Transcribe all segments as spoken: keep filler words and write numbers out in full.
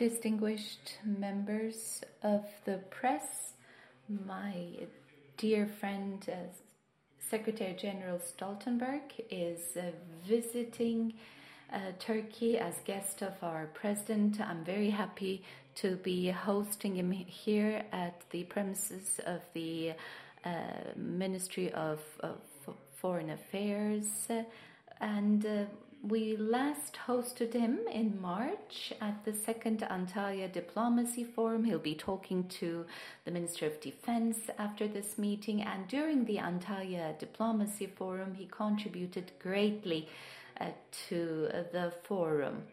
distinguished members of the press, my dear friend, uh, Secretary General Stoltenberg is uh, visiting uh, Turkey as guest of our president. I'm very happy to be hosting him here at the premises of the uh, Ministry of, of Foreign Affairs, and uh, we last hosted him in March at the second Antalya Diplomacy Forum. He'll be talking to the Minister of Defense after this meeting, and during the Antalya Diplomacy Forum he contributed greatly uh, to the forum.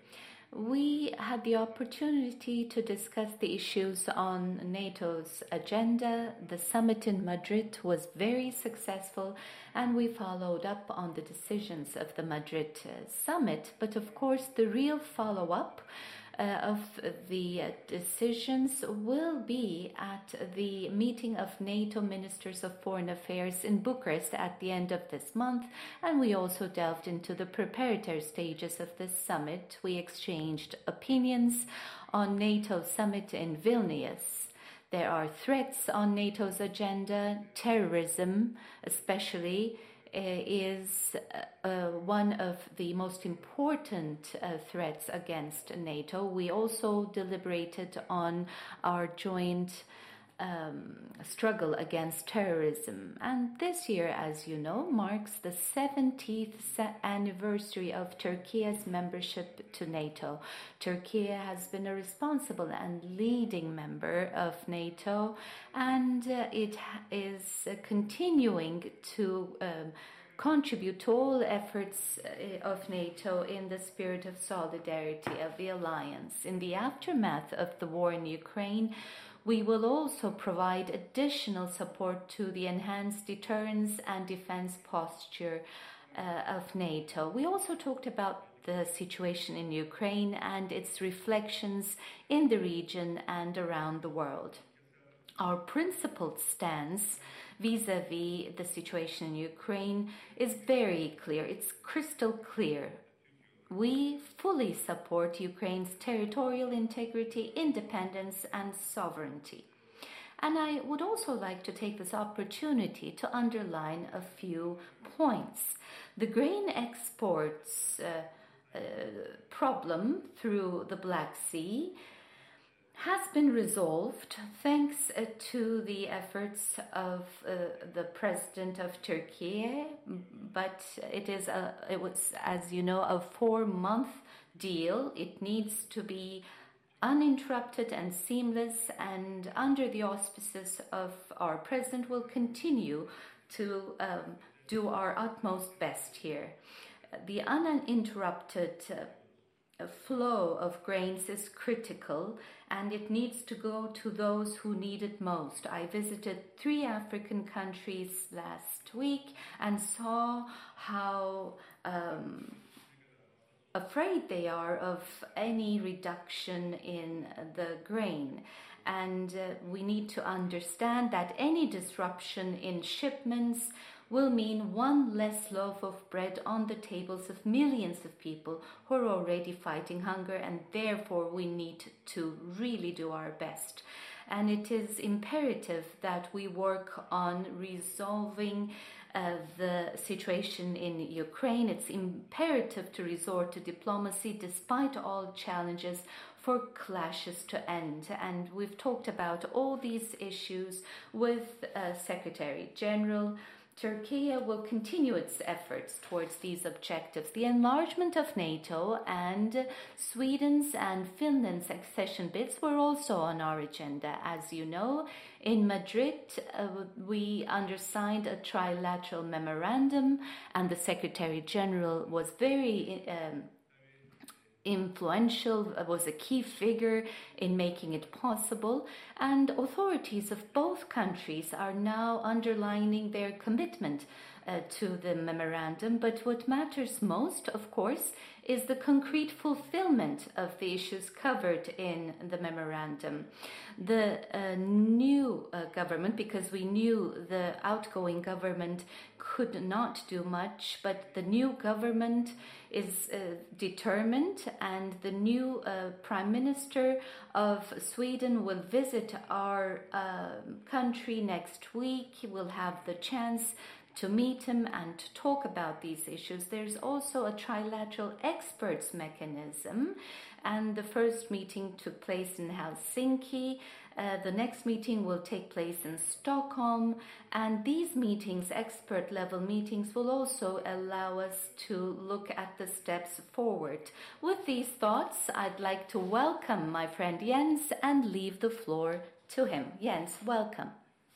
We had the opportunity to discuss the issues on NATO's agenda. The summit in Madrid was very successful, and we followed up on the decisions of the Madrid uh, summit. But of course, the real follow-up uh, of the uh, decisions will be at the meeting of NATO Ministers of Foreign Affairs in Bucharest at the end of this month. And we also delved into the preparatory stages of this summit. We exchanged opinions on NATO summit in Vilnius. There are threats on NATO's agenda. Terrorism, especially, is uh, one of the most important uh, threats against NATO. We also deliberated on our joint um, struggle against terrorism. And this year, as you know, marks the seventieth anniversary of Turkey's membership to NATO. Turkey has been a responsible and leading member of NATO, and uh, it is uh, continuing to um, contribute to all efforts of NATO in the spirit of solidarity of the alliance. In the aftermath of the war in Ukraine, we will also provide additional support to the enhanced deterrence and defense posture uh, of NATO. We also talked about the situation in Ukraine and its reflections in the region and around the world. Our principled stance vis-à-vis the situation in Ukraine is very clear. It's crystal clear. We fully support Ukraine's territorial integrity, independence, and sovereignty. And I would also like to take this opportunity to underline a few points. The grain exports uh, uh, problem through the Black Sea has been resolved thanks uh, to the efforts of uh, the president of Turkey, but it is a, it was, as you know, a four-month deal. It needs to be uninterrupted and seamless, and under the auspices of our president, will continue to um, do our utmost best here. The uninterrupted uh, flow of grains is critical, and it needs to go to those who need it most. I visited three African countries last week and saw how um, afraid they are of any reduction in the grain. And uh, we need to understand that any disruption in shipments will mean one less loaf of bread on the tables of millions of people who are already fighting hunger, and therefore we need to really do our best. And it is imperative that we work on resolving uh, the situation in Ukraine. It's imperative to resort to diplomacy despite all challenges for clashes to end. And we've talked about all these issues with uh, Secretary General. Turkey will continue its efforts towards these objectives. The enlargement of NATO and Sweden's and Finland's accession bids were also on our agenda. As you know, in Madrid, uh, we undersigned a trilateral memorandum, and the Secretary General was very um, influential, was a key figure in making it possible, and authorities of both countries are now underlining their commitment uh, to the memorandum, but what matters most, of course, is the concrete fulfillment of the issues covered in the memorandum. The uh, new uh, government, because we knew the outgoing government could not do much, but the new government is uh, determined, and the new uh, Prime Minister of Sweden will visit our uh, country next week. He will have the chance to meet him and to talk about these issues. There's also a trilateral experts mechanism, and the first meeting took place in Helsinki. Uh, the next meeting will take place in Stockholm, and these meetings, expert level meetings, will also allow us to look at the steps forward. With these thoughts, I'd like to welcome my friend Jens and leave the floor to him. Jens, welcome.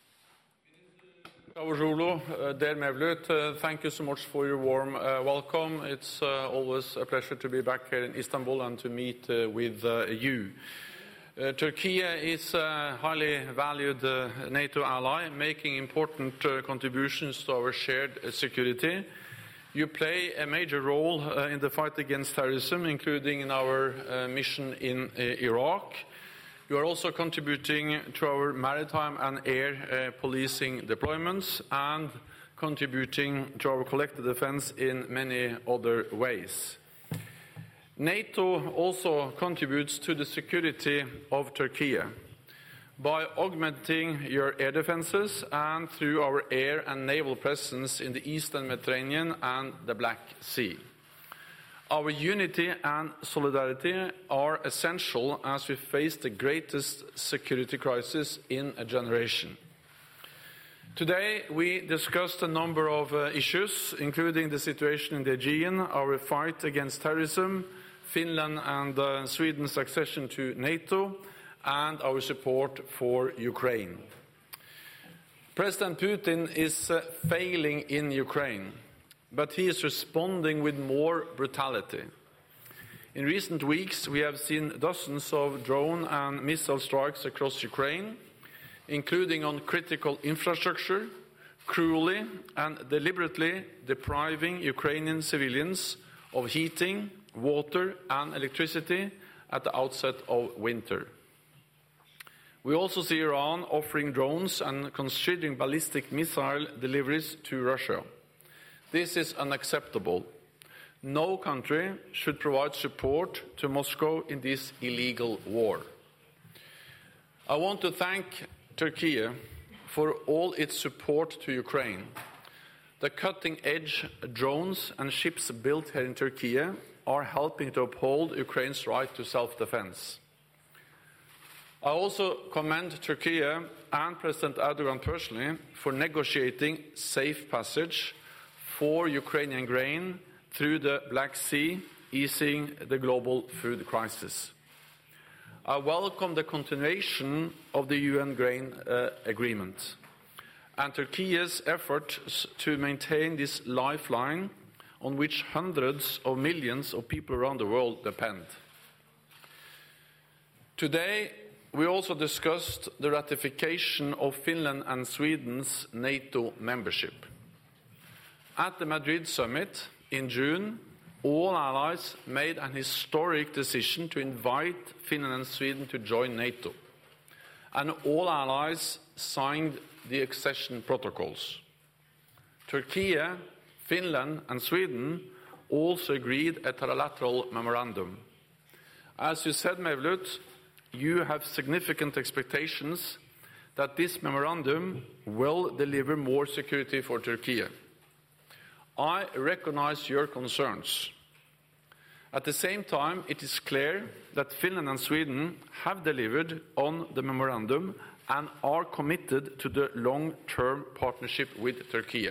Cavusoglu, uh, dear Mevlut, uh, thank you so much for your warm uh, welcome. It's uh, always a pleasure to be back here in Istanbul and to meet uh, with uh, you. Uh, Turkey is a highly valued uh, NATO ally, making important uh, contributions to our shared uh, security. You play a major role uh, in the fight against terrorism, including in our uh, mission in uh, Iraq. You are also contributing to our maritime and air uh, policing deployments and contributing to our collective defense in many other ways. NATO also contributes to the security of Turkey by augmenting your air defenses and through our air and naval presence in the Eastern Mediterranean and the Black Sea. Our unity and solidarity are essential as we face the greatest security crisis in a generation. Today we discussed a number of uh, issues, including the situation in the Aegean, our fight against terrorism, Finland and uh, Sweden's accession to NATO, and our support for Ukraine. President Putin is uh, failing in Ukraine, but he is responding with more brutality. In recent weeks, we have seen dozens of drone and missile strikes across Ukraine, including on critical infrastructure, cruelly and deliberately depriving Ukrainian civilians of heating, water and electricity at the outset of winter. We also see Iran offering drones and considering ballistic missile deliveries to Russia. This is unacceptable. No country should provide support to Moscow in this illegal war. I want to thank Turkey for all its support to Ukraine. The cutting-edge drones and ships built here in Turkey are helping to uphold Ukraine's right to self-defense. I also commend Turkey and President Erdogan personally for negotiating safe passage for Ukrainian grain through the Black Sea, easing the global food crisis. I welcome the continuation of the U N grain uh, agreement and Turkey's efforts to maintain this lifeline on which hundreds of millions of people around the world depend. Today, we also discussed the ratification of Finland and Sweden's NATO membership. At the Madrid summit in June, all allies made an historic decision to invite Finland and Sweden to join NATO, and all allies signed the accession protocols. Turkey, Finland and Sweden also agreed a trilateral memorandum. As you said, Mevlut, you have significant expectations that this memorandum will deliver more security for Turkey. I recognize your concerns. At the same time, it is clear that Finland and Sweden have delivered on the memorandum and are committed to the long-term partnership with Turkey.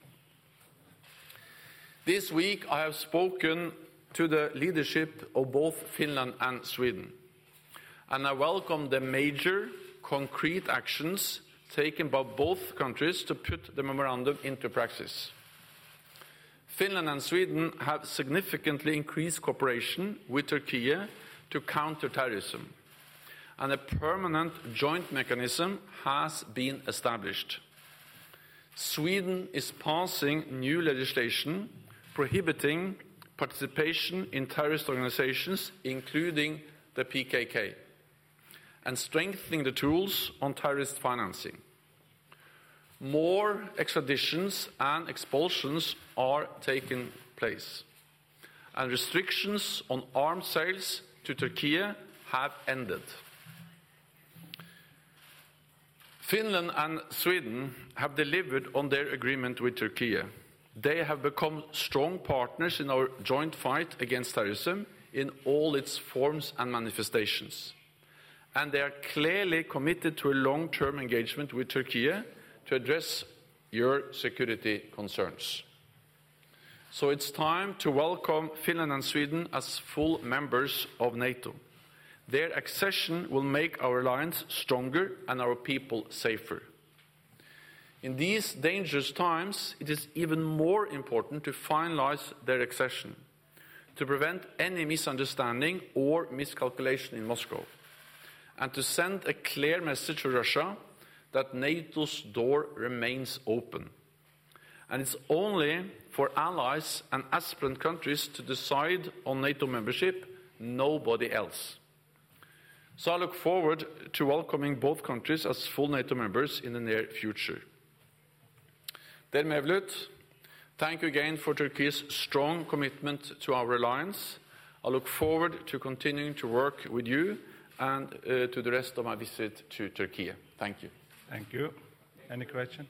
This week I have spoken to the leadership of both Finland and Sweden, and I welcome the major concrete actions taken by both countries to put the memorandum into practice. Finland and Sweden have significantly increased cooperation with Turkey to counter terrorism, and a permanent joint mechanism has been established. Sweden is passing new legislation prohibiting participation in terrorist organizations, including the P K K, and strengthening the tools on terrorist financing. More extraditions and expulsions are taking place, and restrictions on arms sales to Turkey have ended. Finland and Sweden have delivered on their agreement with Turkey. They have become strong partners in our joint fight against terrorism in all its forms and manifestations. And they are clearly committed to a long-term engagement with Turkey to address your security concerns. So it's time to welcome Finland and Sweden as full members of NATO. Their accession will make our alliance stronger and our people safer. In these dangerous times, it is even more important to finalize their accession, to prevent any misunderstanding or miscalculation in Moscow, and to send a clear message to Russia that NATO's door remains open. And it's only for allies and aspirant countries to decide on NATO membership, nobody else. So I look forward to welcoming both countries as full NATO members in the near future. Dear Mevlut, thank you again for Turkey's strong commitment to our alliance. I look forward to continuing to work with you and uh, to the rest of my visit to Turkey. Thank you. Thank you. Any question?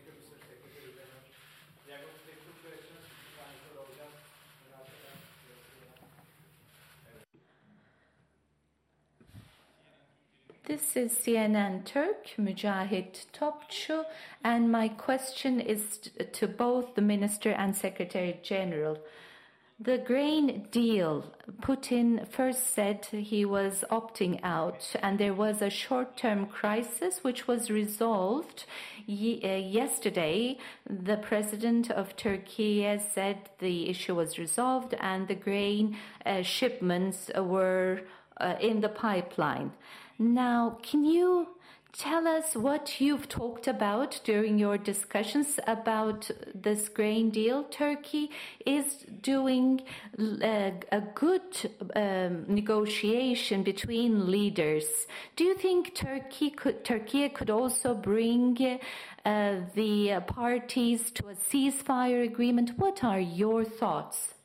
This is C N N Turk, Mücahit Topçu, and my question is to both the Minister and Secretary General. The grain deal, Putin first said he was opting out, and there was a short-term crisis which was resolved. Ye- uh, yesterday, the president of Turkey said the issue was resolved and the grain uh, shipments were uh, in the pipeline. Now, can you tell us what you've talked about during your discussions about this grain deal? Turkey is doing uh, a good um, negotiation between leaders. Do you think Turkey could, Turkey could also bring uh, the parties to a ceasefire agreement? What are your thoughts?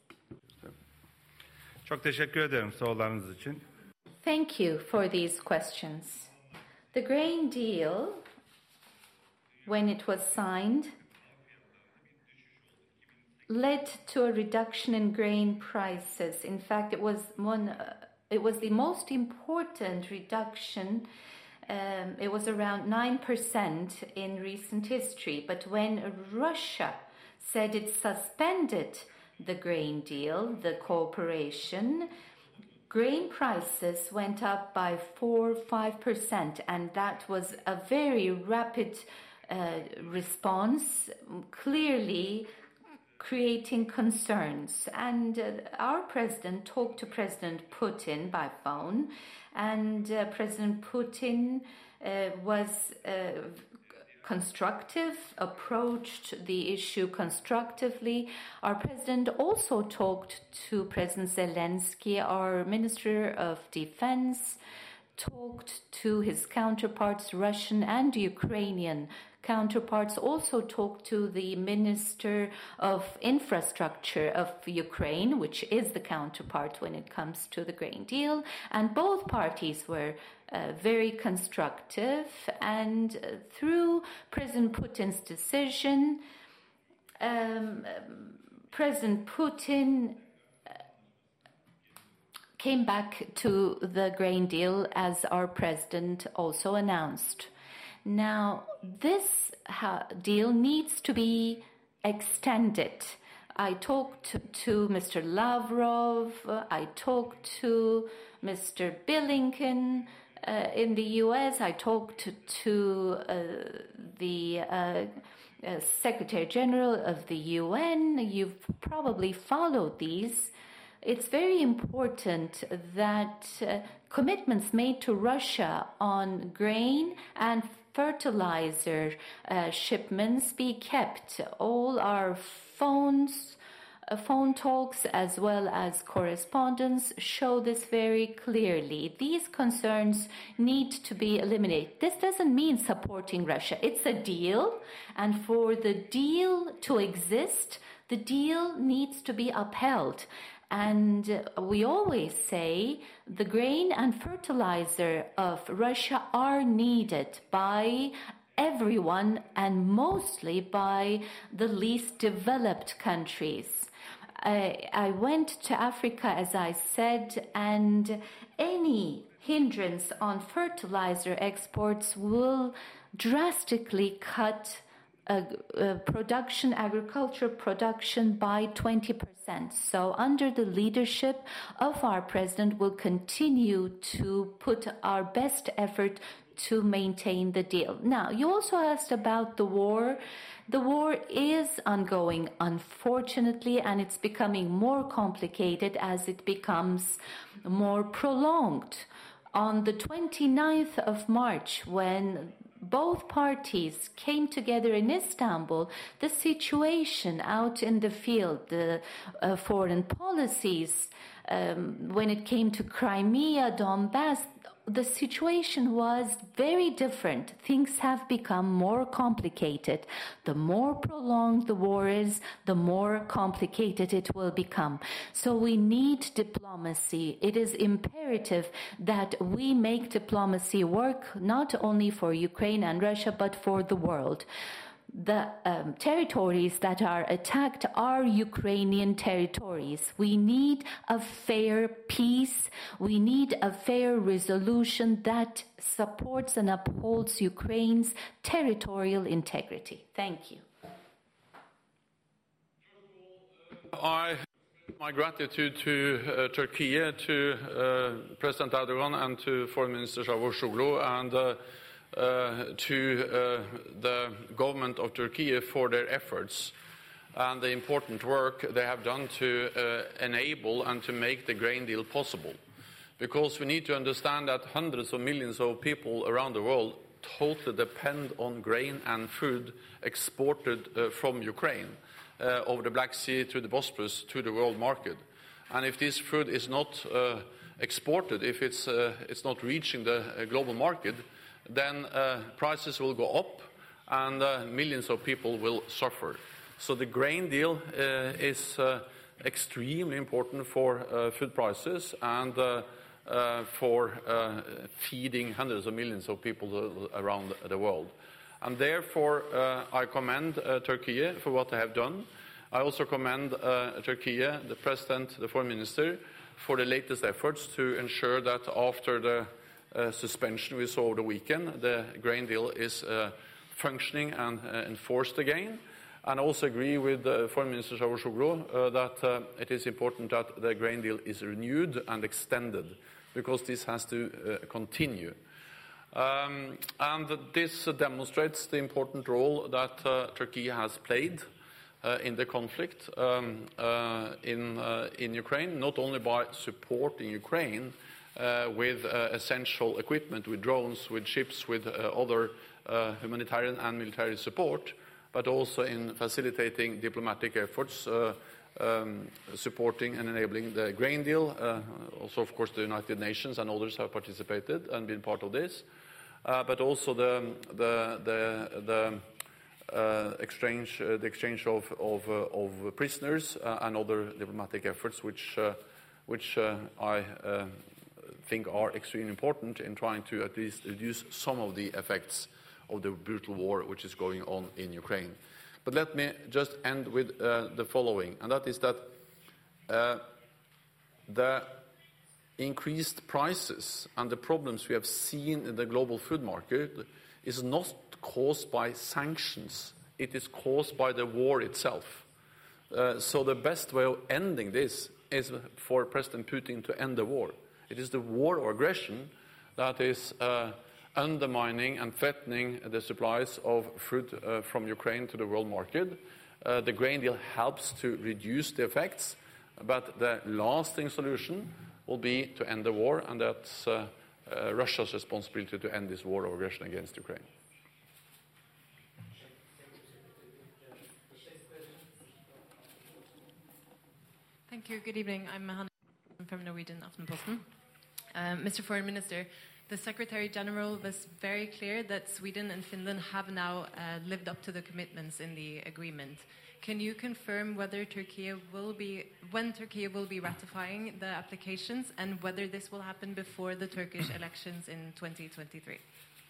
Çok teşekkür ederim sorularınız için. Thank you for these questions. The grain deal, when it was signed, led to a reduction in grain prices. In fact, it was one. Uh, it was the most important reduction. Um, it was around nine percent in recent history. But when Russia said it suspended the grain deal, the cooperation, grain prices went up by four, five percent, and that was a very rapid uh, response, clearly creating concerns. And uh, our president talked to President Putin by phone, and uh, President Putin uh, was uh, constructive, approached the issue constructively. Our president also talked to President Zelensky, our Minister of Defense, talked to his counterparts, Russian and Ukrainian counterparts, also talked to the Minister of Infrastructure of Ukraine, which is the counterpart when it comes to the grain deal. And both parties were uh, very constructive. And uh, through President Putin's decision, um, President Putin came back to the grain deal, as our president also announced. Now, this ha- deal needs to be extended. I talked to Mister Lavrov, uh, I talked to Mister Blinken uh, in the U S, I talked to uh, the uh, uh, Secretary General of the U N. You've probably followed these. It's very important that uh, commitments made to Russia on grain and fertilizer uh, shipments be kept. All our phones, uh, phone talks as well as correspondence show this very clearly. These concerns need to be eliminated. This doesn't mean supporting Russia. It's a deal, and for the deal to exist, the deal needs to be upheld. And we always say the grain and fertilizer of Russia are needed by everyone, and mostly by the least developed countries. I, I went to Africa, as I said, and any hindrance on fertilizer exports will drastically cut Uh, uh, production, agriculture production by twenty percent. So under the leadership of our president, we'll continue to put our best effort to maintain the deal. Now, you also asked about the war. The war is ongoing, unfortunately, and it's becoming more complicated as it becomes more prolonged. On the twenty-ninth of March, when both parties came together in Istanbul, the situation out in the field, the uh, foreign policies, um, when it came to Crimea, Donbass, the situation was very different. Things have become more complicated. The more prolonged the war is, the more complicated it will become. So we need diplomacy. It is imperative that we make diplomacy work not only for Ukraine and Russia, but for the world. The um, territories that are attacked are Ukrainian territories. We need a fair peace. We need a fair resolution that supports and upholds Ukraine's territorial integrity. Thank you. I my gratitude to uh, Turkey, to uh, President Erdogan and to Foreign Minister Çavuşoğlu, and uh, Uh, to uh, the government of Turkey for their efforts and the important work they have done to uh, enable and to make the grain deal possible. Because we need to understand that hundreds of millions of people around the world totally depend on grain and food exported uh, from Ukraine uh, over the Black Sea to the Bosporus to the world market. And if this food is not uh, exported, if it's, uh, it's not reaching the uh, global market, then uh, prices will go up and uh, millions of people will suffer. So the grain deal uh, is uh, extremely important for uh, food prices and uh, uh, for uh, feeding hundreds of millions of people around the world. And therefore, uh, I commend uh, Turkey for what they have done. I also commend uh, Turkey, the President, the Foreign Minister, for the latest efforts to ensure that after the Uh, suspension we saw over the weekend, the grain deal is uh, functioning and uh, enforced again. And I also agree with uh, Foreign Minister Çavuşoğlu uh, that uh, it is important that the grain deal is renewed and extended, because this has to uh, continue. Um, and this uh, demonstrates the important role that uh, Turkey has played uh, in the conflict um, uh, in, uh, in Ukraine, not only by supporting Ukraine Uh, with uh, essential equipment, with drones, with ships, with uh, other uh, humanitarian and military support, but also in facilitating diplomatic efforts, uh, um, supporting and enabling the grain deal. Uh, also, of course, the United Nations and others have participated and been part of this, uh, but also the the the, the uh, exchange uh, the exchange of of, uh, of prisoners uh, and other diplomatic efforts, which uh, which uh, I. Uh, think are extremely important in trying to at least reduce some of the effects of the brutal war which is going on in Ukraine. But let me just end with uh, the following, and that is that uh, the increased prices and the problems we have seen in the global food market is not caused by sanctions. It is caused by the war itself. Uh, so the best way of ending this is for President Putin to end the war. It is the war or aggression that is uh, undermining and threatening the supplies of food uh, from Ukraine to the world market. Uh, the grain deal helps to reduce the effects, but the lasting solution will be to end the war, and that's uh, uh, Russia's responsibility to end this war or aggression against Ukraine. Thank you. Good evening. I'm Hanne from Norwegian Aftenposten. Um, Mister Foreign Minister, the Secretary General was very clear that Sweden and Finland have now uh, lived up to the commitments in the agreement. Can you confirm whether Turkey will be, when Turkey will be ratifying the applications, and whether this will happen before the Turkish elections in twenty twenty-three?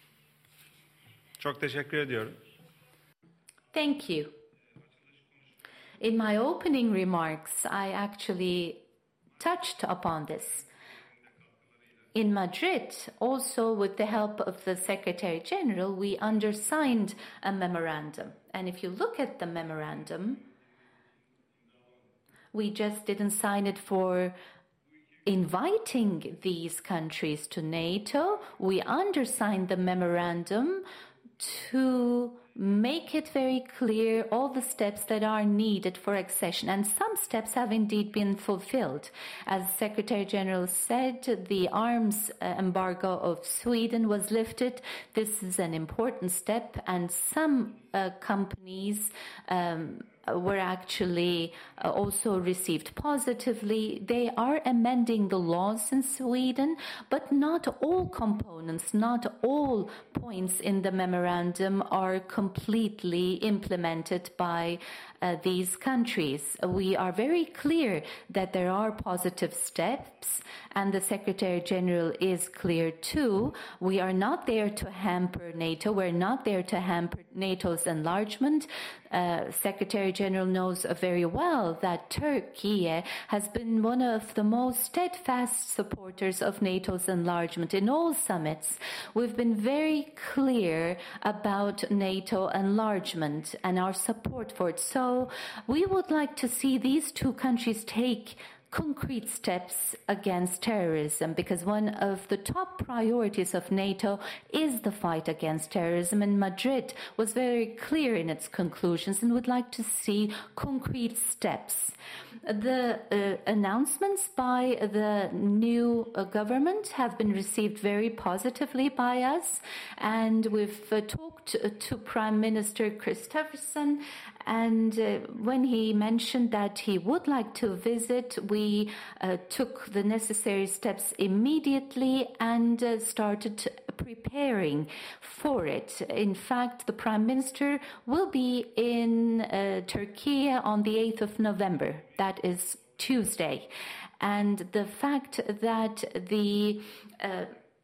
Çok teşekkür ediyorum. Thank you. In my opening remarks, I actually touched upon this. In Madrid, also with the help of the Secretary General, we undersigned a memorandum. And if you look at the memorandum, we just didn't sign it for inviting these countries to NATO. We undersigned the memorandum to make it very clear all the steps that are needed for accession. And some steps have indeed been fulfilled. As Secretary General said, the arms embargo of Sweden was lifted. This is an important step, and some uh, companies um, were actually uh, also received positively. They are amending the laws in Sweden, but not all components, not all points in the memorandum are completely implemented by uh, these countries. We are very clear that there are positive steps, and the Secretary General is clear too. We are not there to hamper NATO. We're not there to hamper NATO's enlargement. Uh, Secretary General knows very well that Turkey has been one of the most steadfast supporters of NATO's enlargement in all summits. We've been very clear about NATO enlargement and our support for it. So we would like to see these two countries take concrete steps against terrorism, because one of the top priorities of NATO is the fight against terrorism, and Madrid was very clear in its conclusions and would like to see concrete steps. The uh, announcements by the new uh, government have been received very positively by us, and we've uh, talked uh, to Prime Minister Christopherson, and uh, when he mentioned that he would like to visit, we uh, took the necessary steps immediately and uh, started preparing for it. In fact, the Prime Minister will be in uh, Turkey on the eighth of November. That is Tuesday. And the fact that the uh,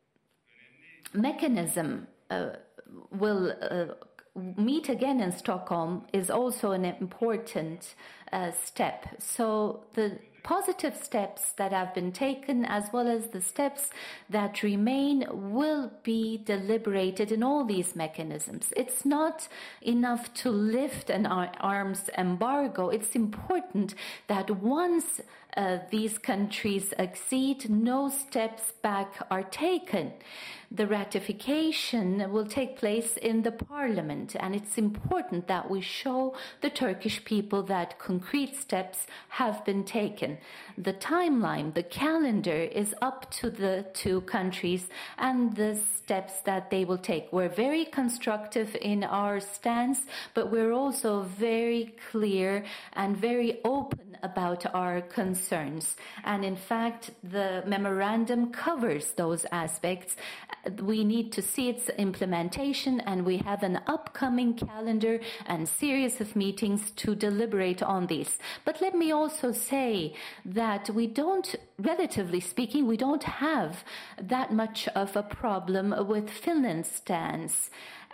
mechanism uh, will uh, meet again in Stockholm is also an important uh, step. So the positive steps that have been taken, as well as the steps that remain, will be deliberated in all these mechanisms. It's not enough to lift an arms embargo. It's important that once uh, these countries accede, no steps back are taken. The ratification will take place in the parliament, and it's important that we show the Turkish people that concrete steps have been taken. The timeline, the calendar is up to the two countries and the steps that they will take. We're very constructive in our stance, but we're also very clear and very open about our concerns. And in fact, the memorandum covers those aspects. We need to see its implementation, and we have an upcoming calendar and series of meetings to deliberate on these. But let me also say that we don't, relatively speaking, we don't have that much of a problem with Finland's stance.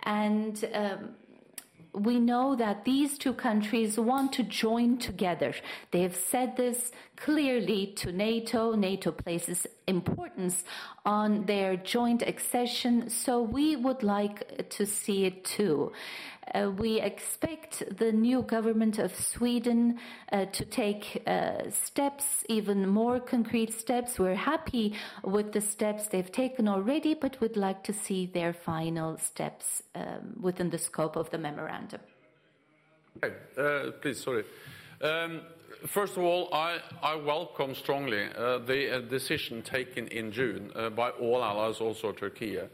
And um, we know that these two countries want to join together. They have said this clearly to NATO. NATO places importance on their joint accession, so we would like to see it too. Uh, we expect the new government of Sweden uh, to take uh, steps, even more concrete steps. We're happy with the steps they've taken already, but would like to see their final steps um, within the scope of the memorandum. Okay, uh, please, sorry. Um, first of all, I, I welcome strongly uh, the uh, decision taken in June uh, by all allies, also Turkey,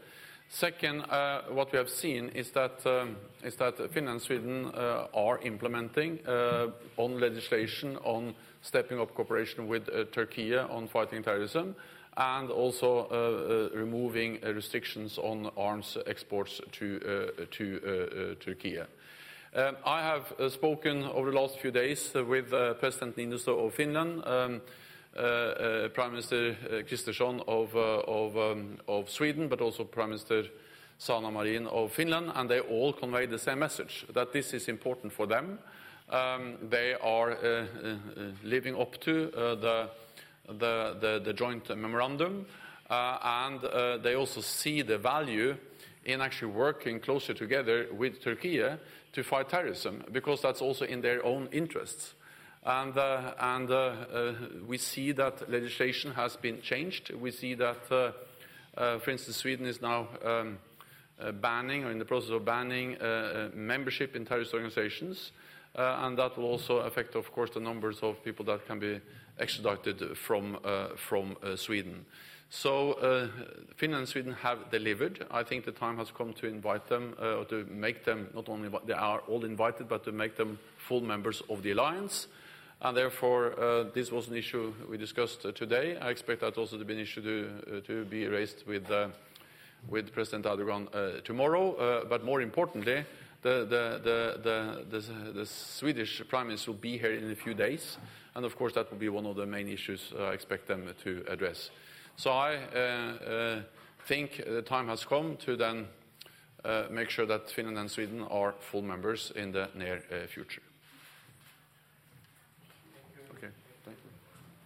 Second, uh, what we have seen is that, um, is that Finland and Sweden uh, are implementing uh, on legislation on stepping up cooperation with uh, Turkey on fighting terrorism, and also uh, uh, removing uh, restrictions on arms exports to, uh, to uh, uh, Turkey. Um, I have uh, spoken over the last few days uh, with uh, President Niinistö of Finland, um, uh, uh, Prime Minister uh, Kristersson of, uh, of, um, of Sweden, but also Prime Minister Sanna Marin of Finland, and they all convey the same message, that this is important for them. Um, they are uh, uh, living up to uh, the, the, the, the joint memorandum, uh, and uh, they also see the value in actually working closer together with Turkey to fight terrorism, because that's also in their own interests. And, uh, and uh, uh, we see that legislation has been changed. We see that, uh, uh, for instance, Sweden is now um, uh, banning, or in the process of banning, uh, membership in terrorist organizations, uh, and that will also affect, of course, the numbers of people that can be extradited from, uh, from uh, Sweden. So uh, Finland and Sweden have delivered. I think the time has come to invite them, uh, or to make them, not only they are all invited, but to make them full members of the alliance. And therefore, uh, this was an issue we discussed uh, today. I expect that also to be an issue to, uh, to be raised with, uh, with President Erdogan uh, tomorrow. Uh, but more importantly, the, the, the, the, the, the Swedish Prime Minister will be here in a few days. And of course, that will be one of the main issues uh, I expect them to address. So I uh, uh, think the time has come to then uh, make sure that Finland and Sweden are full members in the near uh, future.